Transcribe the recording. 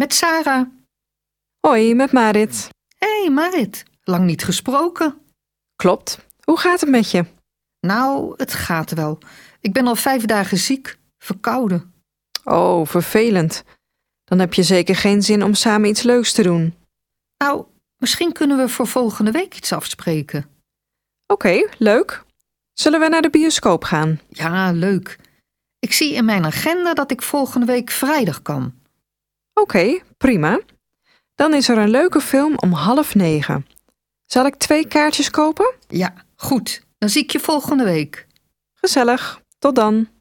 met Sarah. Hoi, met Marit. Hé Marit, lang niet gesproken. Klopt. Hoe gaat het met je? Nou, het gaat wel. Ik ben al 5 dagen ziek, verkouden. Oh, vervelend. Dan heb je zeker geen zin om samen iets leuks te doen. Nou, misschien kunnen we voor volgende week iets afspreken. Oké, leuk. Zullen we naar de bioscoop gaan? Ja, leuk. Ik zie in mijn agenda dat ik volgende week vrijdag kan. Oké, prima. Dan is er een leuke film om 20:30. Zal ik 2 kaartjes kopen? Ja, goed. Dan zie ik je volgende week. Gezellig. Tot dan.